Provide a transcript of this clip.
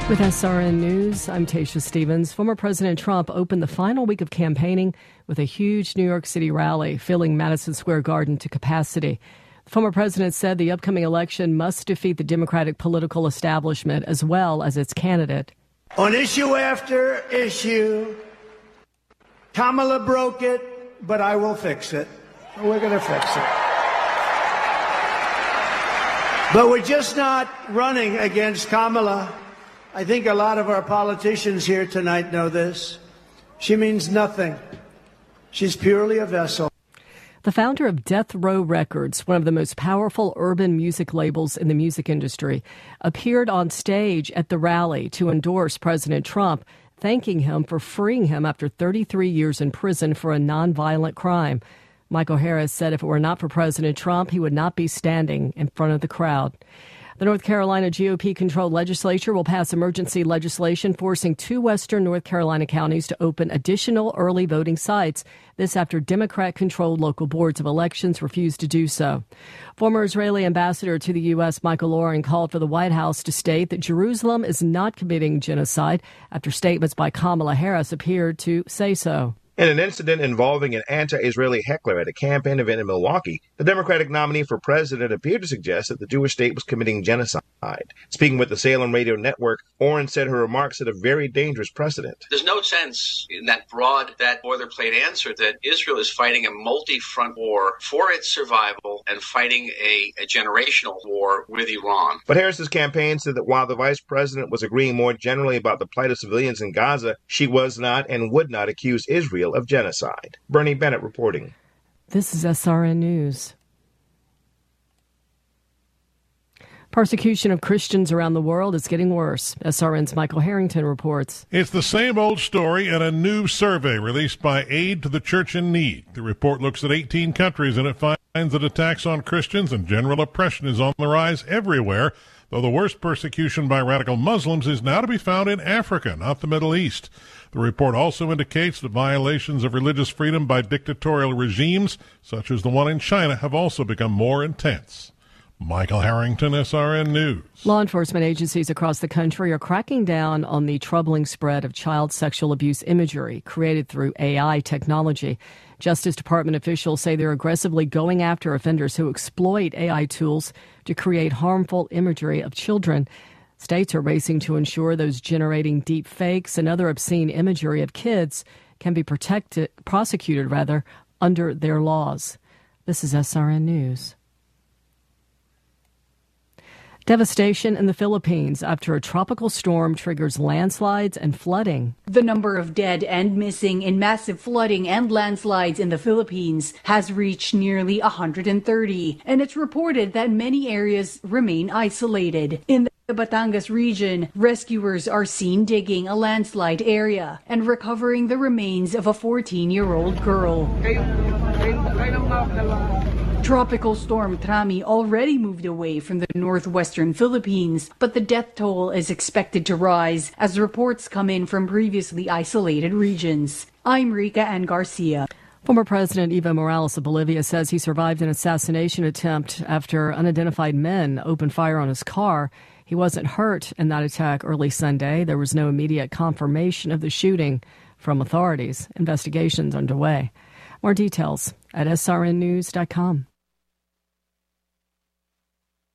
With SRN News, I'm Tasha Stevens. Former President Trump opened the final week of campaigning with a huge New York City rally, filling Madison Square Garden to capacity. The former president said the upcoming election must defeat the Democratic political establishment as well as its candidate. On issue after issue, Kamala broke it, but I will fix it. We're going to fix it. But we're just not running against Kamala. I think a lot of our politicians here tonight know this. She means nothing. She's purely a vessel. The founder of Death Row Records, one of the most powerful urban music labels in the music industry, appeared on stage at the rally to endorse President Trump, thanking him for freeing him after 33 years in prison for a nonviolent crime. Michael Harris said if it were not for President Trump, he would not be standing in front of the crowd. The North Carolina GOP-controlled legislature will pass emergency legislation forcing 2 western North Carolina counties to open additional early voting sites. This after Democrat-controlled local boards of elections refused to do so. Former Israeli ambassador to the U.S. Michael Oren called for the White House to state that Jerusalem is not committing genocide after statements by Kamala Harris appeared to say so. In an incident involving an anti-Israeli heckler at a campaign event in Milwaukee, the Democratic nominee for president appeared to suggest that the Jewish state was committing genocide. Speaking with the Salem Radio Network, Oren said her remarks set a very dangerous precedent. There's no sense in that boilerplate answer that Israel is fighting a multi-front war for its survival and fighting a generational war with Iran. But Harris's campaign said that while the vice president was agreeing more generally about the plight of civilians in Gaza, she was not and would not accuse Israel of genocide. Bernie Bennett reporting. This is SRN News. Persecution of Christians around the world is getting worse. SRN's Michael Harrington reports. It's the same old story in a new survey released by Aid to the Church in Need. The report looks at 18 countries and it finds that attacks on Christians and general oppression is on the rise everywhere, though the worst persecution by radical Muslims is now to be found in Africa, not the Middle East. The report also indicates that violations of religious freedom by dictatorial regimes, such as the one in China, have also become more intense. Michael Harrington, SRN News. Law enforcement agencies across the country are cracking down on the troubling spread of child sexual abuse imagery created through AI technology. Justice Department officials say they're aggressively going after offenders who exploit AI tools to create harmful imagery of children. States are racing to ensure those generating deep fakes and other obscene imagery of kids can be prosecuted under their laws. This is SRN News. Devastation in the Philippines after a tropical storm triggers landslides and flooding. The number of dead and missing in massive flooding and landslides in the Philippines has reached nearly 130, and it's reported that many areas remain isolated. In the Batangas region, rescuers are seen digging a landslide area and recovering the remains of a 14-year-old girl. Tropical storm Trami already moved away from the northwestern Philippines, but the death toll is expected to rise as reports come in from previously isolated regions. I'm Rika Ann Garcia. Former President Evo Morales of Bolivia says he survived an assassination attempt after unidentified men opened fire on his car. He wasn't hurt in that attack early Sunday. There was no immediate confirmation of the shooting from authorities. Investigations underway. More details at srnnews.com.